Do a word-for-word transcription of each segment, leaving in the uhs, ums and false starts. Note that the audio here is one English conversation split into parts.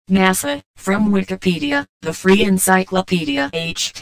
NASA, from Wikipedia, the free encyclopedia,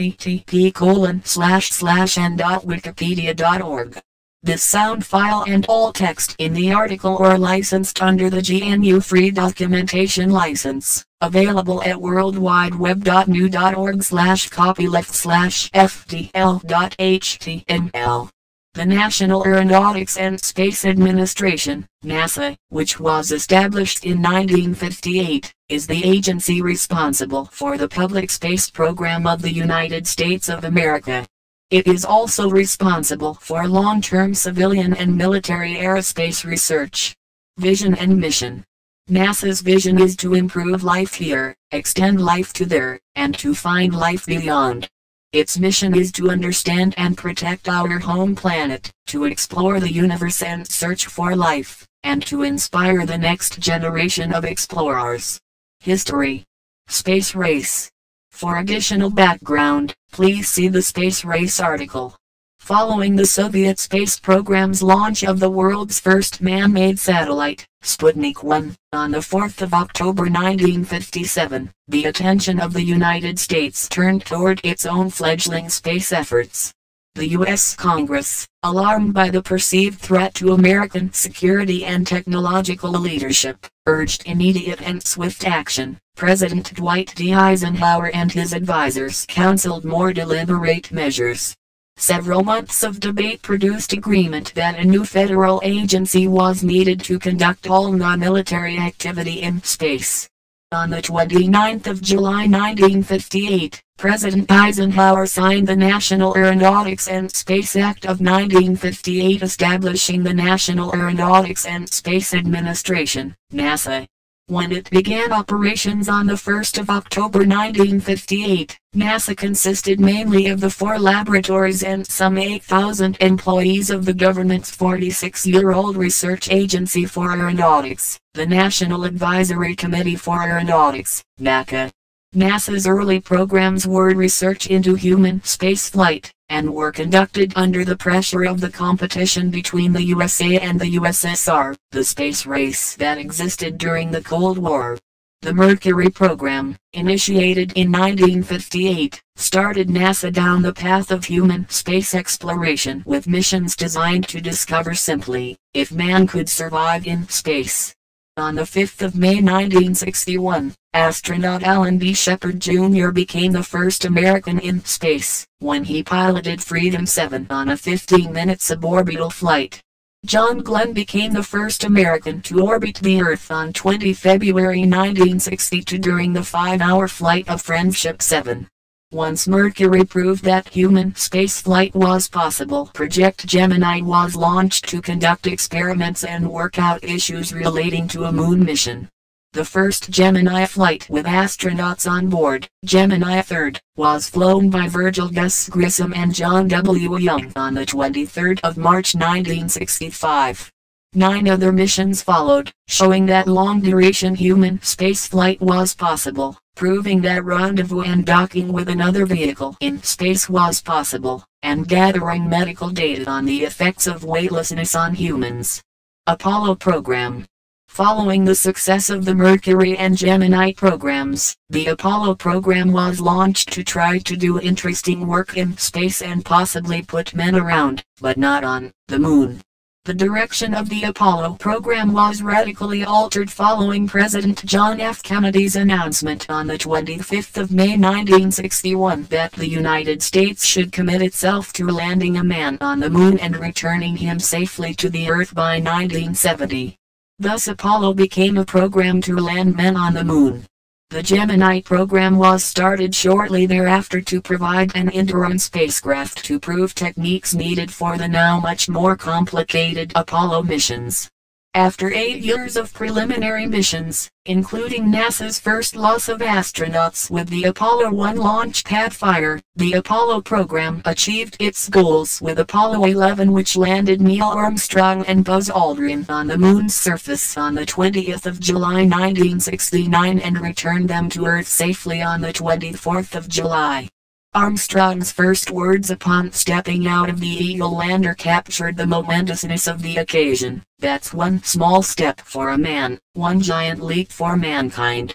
http colon slash slash n dot wikipedia dot org. This sound file and all text in the article are licensed under the G N U Free Documentation License, available at worldwideweb dot nu dot org slash copyleft slash f d l dot h t m l. The National Aeronautics and Space Administration, NASA, which was established in nineteen fifty-eight, is the agency responsible for the public space program of the United States of America. It is also responsible for long-term civilian and military aerospace research. Vision and mission. NASA's vision is to improve life here, extend life to there, and to find life beyond. Its mission is to understand and protect our home planet, to explore the universe and search for life, and to inspire the next generation of explorers. History. Space race. For additional background, please see the space race article. Following the Soviet space program's launch of the world's first man-made satellite, Sputnik one, on the fourth of October nineteen fifty-seven, the attention of the United States turned toward its own fledgling space efforts. The U S Congress, alarmed by the perceived threat to American security and technological leadership, urged immediate and swift action. President Dwight D. Eisenhower and his advisors counseled more deliberate measures. Several months of debate produced agreement that a new federal agency was needed to conduct all non-military activity in space. On the twenty-ninth of July nineteen fifty-eight, President Eisenhower signed the National Aeronautics and Space Act of nineteen fifty-eight, establishing the National Aeronautics and Space Administration, NASA. When it began operations on the first of October nineteen fifty-eight, NASA consisted mainly of the four laboratories and some eight thousand employees of the government's forty-six-year-old Research Agency for Aeronautics, the National Advisory Committee for Aeronautics, NACA. NASA's early programs were research into human spaceflight, and were conducted under the pressure of the competition between the U S A and the U S S R, the space race that existed during the Cold War. The Mercury program, initiated in nineteen fifty-eight, started NASA down the path of human space exploration with missions designed to discover simply if man could survive in space. On the fifth of May nineteen sixty-one, astronaut Alan B. Shepard Junior became the first American in space, when he piloted Freedom seven on a fifteen-minute suborbital flight. John Glenn became the first American to orbit the Earth on the twentieth of February nineteen sixty-two during the five-hour flight of Friendship seven. Once Mercury proved that human spaceflight was possible, Project Gemini was launched to conduct experiments and work out issues relating to a moon mission. The first Gemini flight with astronauts on board, Gemini three, was flown by Virgil Gus Grissom and John W. Young on the twenty-third of March nineteen sixty-five. Nine other missions followed, showing that long-duration human spaceflight was possible, proving that rendezvous and docking with another vehicle in space was possible, and gathering medical data on the effects of weightlessness on humans. Apollo program. Following the success of the Mercury and Gemini programs, the Apollo program was launched to try to do interesting work in space and possibly put men around, but not on, the moon. The direction of the Apollo program was radically altered following President John F. Kennedy's announcement on the twenty-fifth of May nineteen sixty-one that the United States should commit itself to landing a man on the moon and returning him safely to the Earth by nineteen seventy. Thus Apollo became a program to land men on the moon. The Gemini program was started shortly thereafter to provide an interim spacecraft to prove techniques needed for the now much more complicated Apollo missions. After eight years of preliminary missions, including NASA's first loss of astronauts with the Apollo one launch pad fire, the Apollo program achieved its goals with Apollo eleven, which landed Neil Armstrong and Buzz Aldrin on the moon's surface on the twentieth of July nineteen sixty-nine and returned them to Earth safely on the twenty-fourth of July. Armstrong's first words upon stepping out of the Eagle lander captured the momentousness of the occasion. "That's one small step for a man, one giant leap for mankind."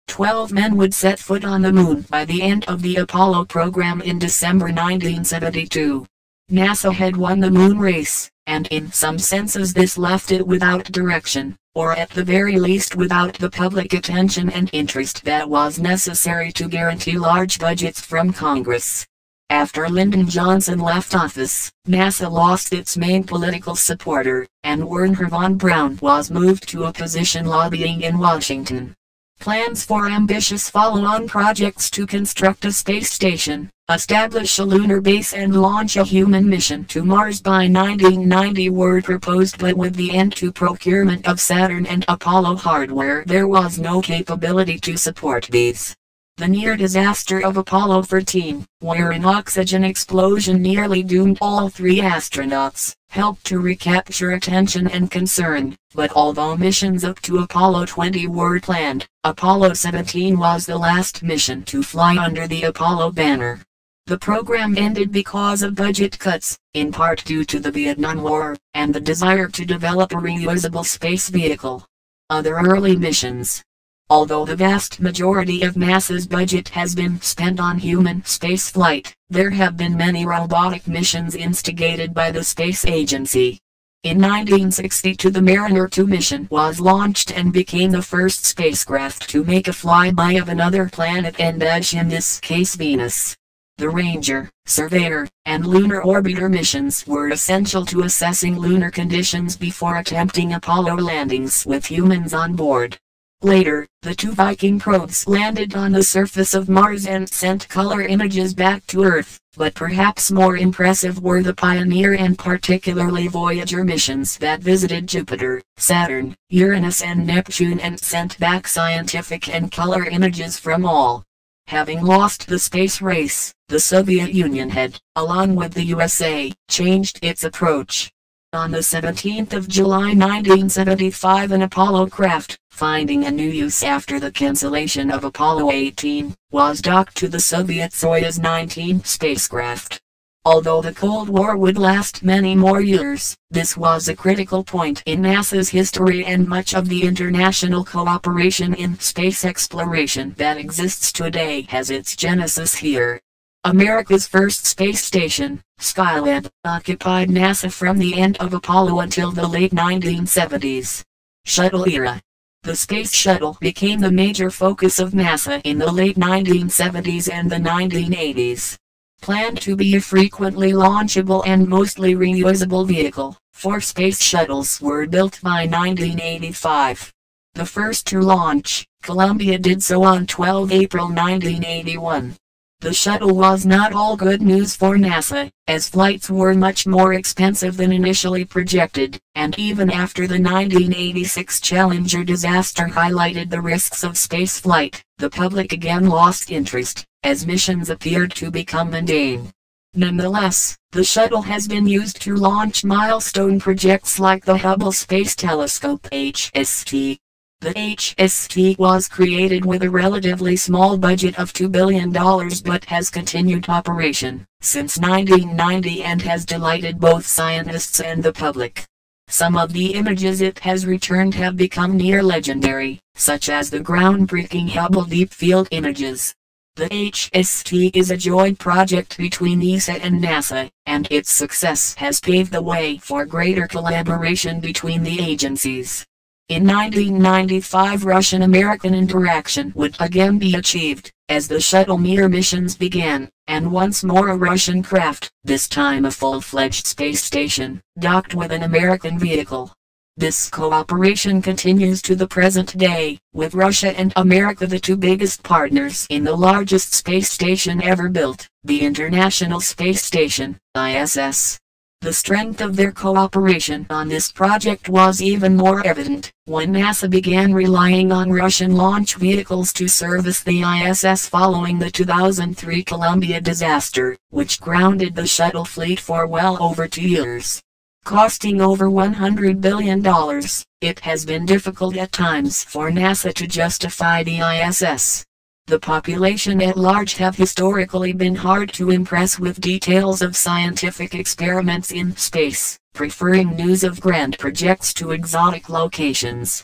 Twelve men would set foot on the moon by the end of the Apollo program in December nineteen seventy-two. NASA had won the moon race, and in some senses this left it without direction, or at the very least without the public attention and interest that was necessary to guarantee large budgets from Congress. After Lyndon Johnson left office, NASA lost its main political supporter, and Wernher von Braun was moved to a position lobbying in Washington. Plans for ambitious follow-on projects to construct a space station, establish a lunar base and launch a human mission to Mars by nineteen ninety were proposed, but with the end to procurement of Saturn and Apollo hardware there was no capability to support these. The near disaster of Apollo thirteen, where an oxygen explosion nearly doomed all three astronauts, helped to recapture attention and concern, but although missions up to Apollo twenty were planned, Apollo seventeen was the last mission to fly under the Apollo banner. The program ended because of budget cuts, in part due to the Vietnam War, and the desire to develop a reusable space vehicle. Other early missions. Although the vast majority of NASA's budget has been spent on human spaceflight, there have been many robotic missions instigated by the space agency. In nineteen sixty-two the Mariner two mission was launched and became the first spacecraft to make a flyby of another planet, and in this case Venus. The Ranger, Surveyor, and Lunar Orbiter missions were essential to assessing lunar conditions before attempting Apollo landings with humans on board. Later, the two Viking probes landed on the surface of Mars and sent color images back to Earth, but perhaps more impressive were the Pioneer and particularly Voyager missions that visited Jupiter, Saturn, Uranus and Neptune and sent back scientific and color images from all. Having lost the space race, the Soviet Union had, along with the U S A, changed its approach. On the seventeenth of July nineteen seventy-five an Apollo craft, finding a new use after the cancellation of Apollo eighteen, was docked to the Soviet Soyuz nineteen spacecraft. Although the Cold War would last many more years, this was a critical point in NASA's history, and much of the international cooperation in space exploration that exists today has its genesis here. America's first space station, Skylab, occupied NASA from the end of Apollo until the late nineteen seventies. Shuttle era. The Space Shuttle became the major focus of NASA in the late nineteen seventies and the nineteen eighties. Planned to be a frequently launchable and mostly reusable vehicle, four space shuttles were built by nineteen eighty-five. The first to launch, Columbia, did so on the twelfth of April nineteen eighty-one. The shuttle was not all good news for NASA, as flights were much more expensive than initially projected, and even after the nineteen eighty-six Challenger disaster highlighted the risks of spaceflight, the public again lost interest, as missions appeared to become mundane. Nonetheless, the shuttle has been used to launch milestone projects like the Hubble Space Telescope H S T. The H S T was created with a relatively small budget of two billion dollars but has continued operation since nineteen ninety and has delighted both scientists and the public. Some of the images it has returned have become near legendary, such as the groundbreaking Hubble Deep Field images. The H S T is a joint project between E S A and NASA, and its success has paved the way for greater collaboration between the agencies. In nineteen ninety-five Russian-American interaction would again be achieved, as the shuttle Mir missions began, and once more a Russian craft, this time a full-fledged space station, docked with an American vehicle. This cooperation continues to the present day, with Russia and America the two biggest partners in the largest space station ever built, the International Space Station, I S S. The strength of their cooperation on this project was even more evident when NASA began relying on Russian launch vehicles to service the I S S following the two thousand three Columbia disaster, which grounded the shuttle fleet for well over two years. Costing over one hundred billion dollars, it has been difficult at times for NASA to justify the I S S. The population at large have historically been hard to impress with details of scientific experiments in space, preferring news of grand projects to exotic locations.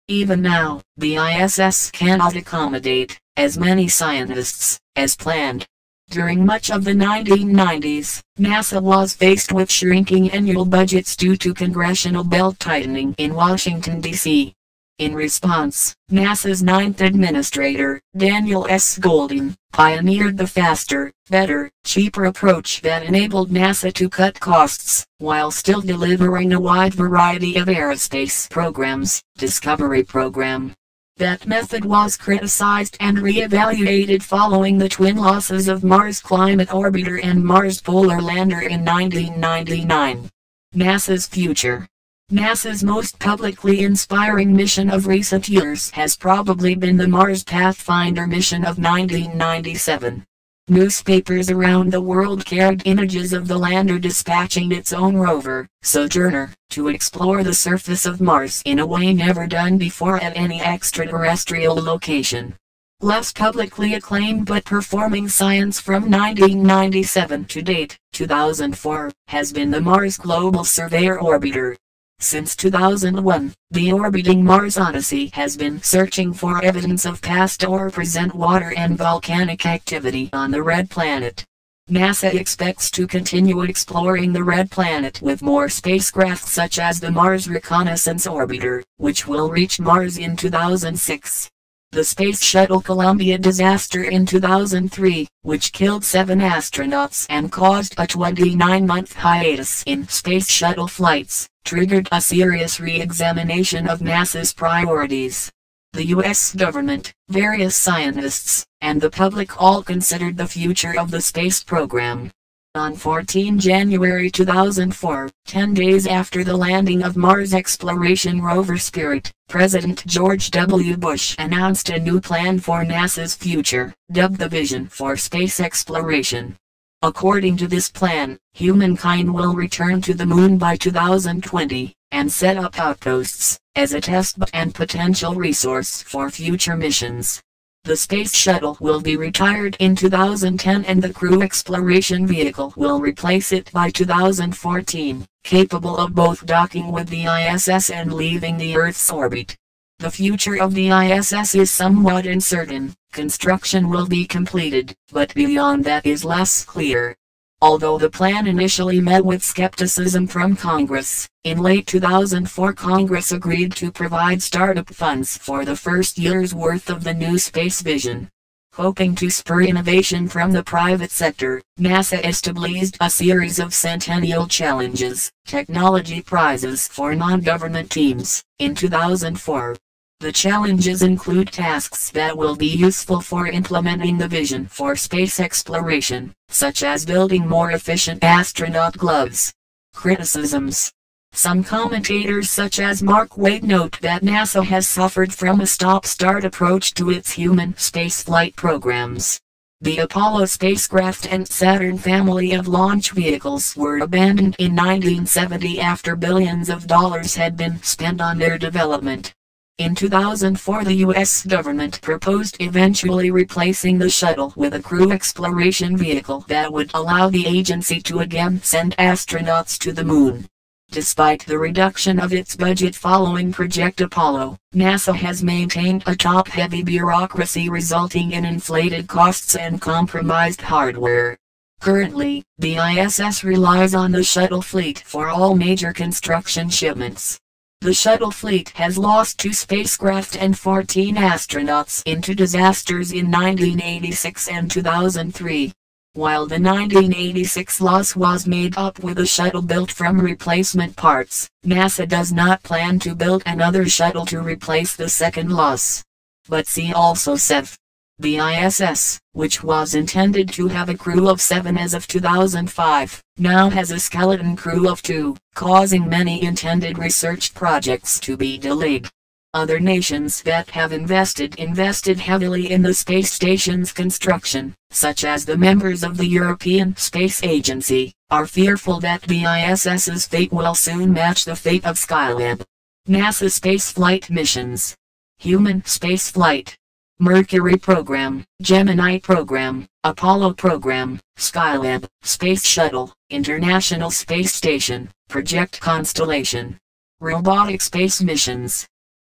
Even now, the I S S cannot accommodate as many scientists as planned. During much of the nineteen nineties, NASA was faced with shrinking annual budgets due to congressional belt-tightening in Washington, D C In response, NASA's ninth administrator, Daniel S. Golding, pioneered the faster, better, cheaper approach that enabled NASA to cut costs, while still delivering a wide variety of aerospace programs. Discovery Program. That method was criticized and re-evaluated following the twin losses of Mars Climate Orbiter and Mars Polar Lander in nineteen ninety-nine. NASA's future. NASA's most publicly inspiring mission of recent years has probably been the Mars Pathfinder mission of nineteen ninety-seven. Newspapers around the world carried images of the lander dispatching its own rover, Sojourner, to explore the surface of Mars in a way never done before at any extraterrestrial location. Less publicly acclaimed but performing science from nineteen ninety-seven to date, two thousand four, has been the Mars Global Surveyor Orbiter. Since two thousand one, the orbiting Mars Odyssey has been searching for evidence of past or present water and volcanic activity on the Red Planet. NASA expects to continue exploring the Red Planet with more spacecraft such as the Mars Reconnaissance Orbiter, which will reach Mars in two thousand six. The Space Shuttle Columbia disaster in two thousand three, which killed seven astronauts and caused a twenty-nine month hiatus in Space Shuttle flights, triggered a serious re-examination of NASA's priorities. The U S government, various scientists, and the public all considered the future of the space program. On the fourteenth of January two thousand four, ten days after the landing of Mars exploration rover Spirit, President George W. Bush announced a new plan for NASA's future, dubbed the Vision for Space Exploration. According to this plan, humankind will return to the Moon by two thousand twenty, and set up outposts, as a test bed and potential resource for future missions. The Space Shuttle will be retired in two thousand ten and the Crew Exploration Vehicle will replace it by two thousand fourteen, capable of both docking with the I S S and leaving the Earth's orbit. The future of the I S S is somewhat uncertain. Construction will be completed, but beyond that is less clear. Although the plan initially met with skepticism from Congress, in late two thousand four Congress agreed to provide startup funds for the first year's worth of the new space vision. Hoping to spur innovation from the private sector, NASA established a series of Centennial Challenges, technology prizes for non-government teams, in two thousand four. The challenges include tasks that will be useful for implementing the vision for space exploration, such as building more efficient astronaut gloves. Criticisms. Some commentators such as Mark Wade note that NASA has suffered from a stop-start approach to its human spaceflight programs. The Apollo spacecraft and Saturn family of launch vehicles were abandoned in nineteen seventy after billions of dollars had been spent on their development. In two thousand four the U S government proposed eventually replacing the shuttle with a crew exploration vehicle that would allow the agency to again send astronauts to the Moon. Despite the reduction of its budget following Project Apollo, NASA has maintained a top-heavy bureaucracy resulting in inflated costs and compromised hardware. Currently, the I S S relies on the shuttle fleet for all major construction shipments. The shuttle fleet has lost two spacecraft and fourteen astronauts in two disasters in nineteen eighty-six and two thousand three. While the nineteen eighty-six loss was made up with a shuttle built from replacement parts, NASA does not plan to build another shuttle to replace the second loss. But see also S E F. The I S S, which was intended to have a crew of seven as of two thousand five, now has a skeleton crew of two, causing many intended research projects to be delayed. Other nations that have invested invested heavily in the space station's construction, such as the members of the European Space Agency, are fearful that the ISS's fate will soon match the fate of Skylab. NASA spaceflight missions. Human spaceflight. Mercury program, Gemini program, Apollo program, Skylab, Space Shuttle, International Space Station, Project Constellation. Robotic space missions.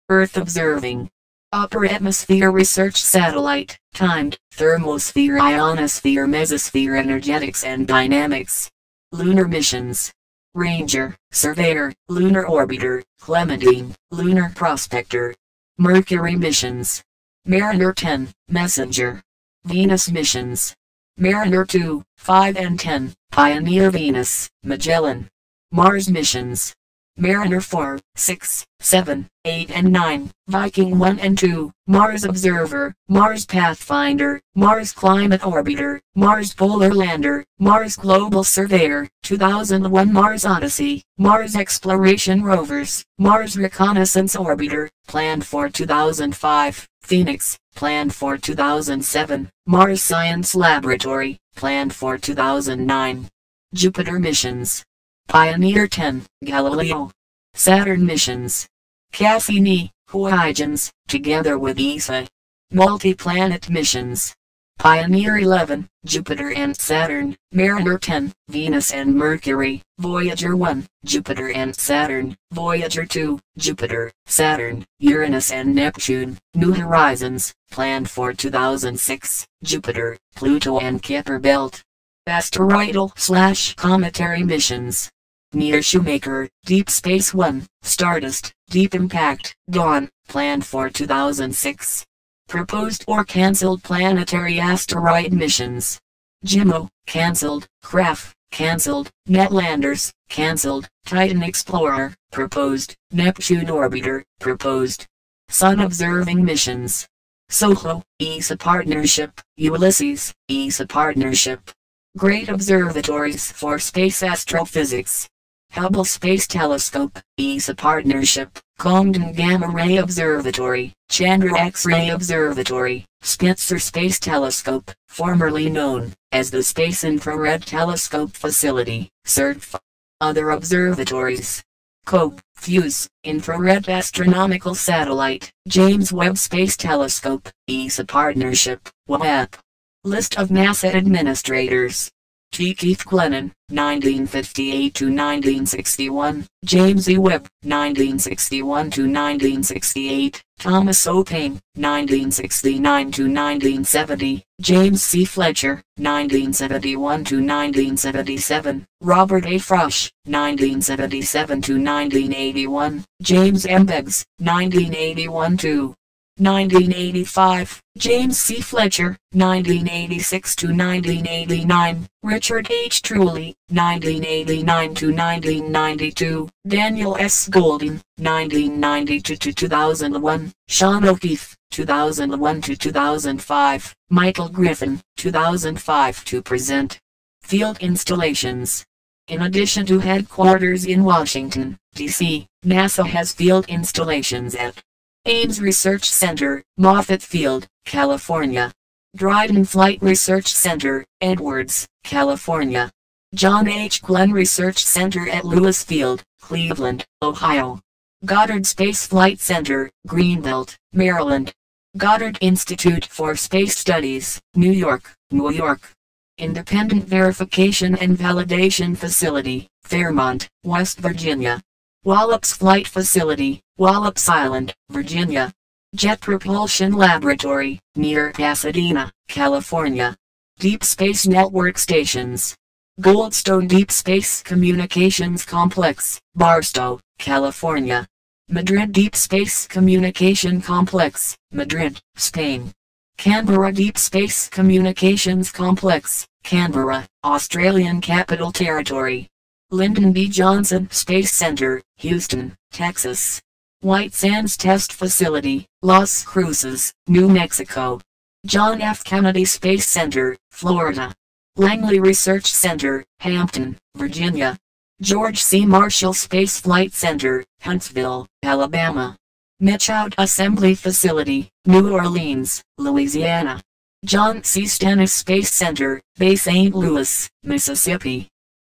Earth observing. Upper atmosphere research satellite, timed, thermosphere, ionosphere, mesosphere, energetics and dynamics. Lunar missions. Ranger, Surveyor, Lunar Orbiter, Clementine, Lunar Prospector. Mercury missions. Mariner ten, Messenger. Venus missions. Mariner two, five and ten, Pioneer Venus, Magellan. Mars missions. Mariner four, six, seven, eight and nine, Viking one and two, Mars Observer, Mars Pathfinder, Mars Climate Orbiter, Mars Polar Lander, Mars Global Surveyor, two thousand one Mars Odyssey, Mars Exploration Rovers, Mars Reconnaissance Orbiter, planned for two thousand five, Phoenix, planned for two thousand seven, Mars Science Laboratory, planned for two thousand nine. Jupiter missions. Pioneer ten, Galileo. Saturn missions. Cassini, Huygens, together with E S A. Multi-planet missions. Pioneer eleven, Jupiter and Saturn, Mariner ten, Venus and Mercury, Voyager one, Jupiter and Saturn, Voyager two, Jupiter, Saturn, Uranus and Neptune, New Horizons, planned for two thousand six, Jupiter, Pluto and Kuiper Belt. Asteroidal slash cometary missions. Near Shoemaker, Deep Space One, Stardust, Deep Impact, Dawn, planned for two thousand six. Proposed or cancelled planetary asteroid missions. Juno, cancelled, Kraft, cancelled, Netlanders, cancelled, Titan Explorer, proposed, Neptune Orbiter, proposed. Sun observing missions. SOHO, E S A Partnership, Ulysses, E S A Partnership. Great Observatories for Space Astrophysics. Hubble Space Telescope, E S A Partnership, Comden Gamma Ray Observatory, Chandra X-ray Observatory, Spitzer Space Telescope, formerly known as the Space Infrared Telescope Facility, C I R T F. Other observatories. COPE, FUSE, Infrared Astronomical Satellite, James Webb Space Telescope, E S A Partnership, W A P. List of NASA administrators. T. Keith Glennon, nineteen fifty-eight to nineteen sixty-one, James E. Webb, nineteen sixty-one to nineteen sixty-eight, Thomas O. Paine, nineteen sixty-nine to nineteen seventy, James C. Fletcher, nineteen seventy-one to nineteen seventy-seven, Robert A. Frosch, nineteen seventy-seven to nineteen eighty-one, James M. Beggs, nineteen eighty-one to nineteen eighty-five, James C. Fletcher, nineteen eighty-six to nineteen eighty-nine, Richard H. Truly, nineteen eighty-nine to nineteen ninety-two, Daniel S. Golding, nineteen ninety-two to two thousand one, Sean O'Keefe, two thousand one to two thousand five, Michael Griffin, two thousand five to present. Field installations. In addition to headquarters in Washington, D C, NASA has field installations at Ames Research Center, Moffett Field, California. Dryden Flight Research Center, Edwards, California. John H. Glenn Research Center at Lewis Field, Cleveland, Ohio. Goddard Space Flight Center, Greenbelt, Maryland. Goddard Institute for Space Studies, New York, New York. Independent Verification and Validation Facility, Fairmont, West Virginia. Wallops Flight Facility, Wallops Island, Virginia. Jet Propulsion Laboratory, near Pasadena, California. Deep Space Network Stations. Goldstone Deep Space Communications Complex, Barstow, California. Madrid Deep Space Communication Complex, Madrid, Spain. Canberra Deep Space Communications Complex, Canberra, Australian Capital Territory. Lyndon B. Johnson Space Center, Houston, Texas. White Sands Test Facility, Las Cruces, New Mexico. John F. Kennedy Space Center, Florida. Langley Research Center, Hampton, Virginia. George C. Marshall Space Flight Center, Huntsville, Alabama. Mitchout Assembly Facility, New Orleans, Louisiana. John C. Stennis Space Center, Bay Saint Louis, Mississippi.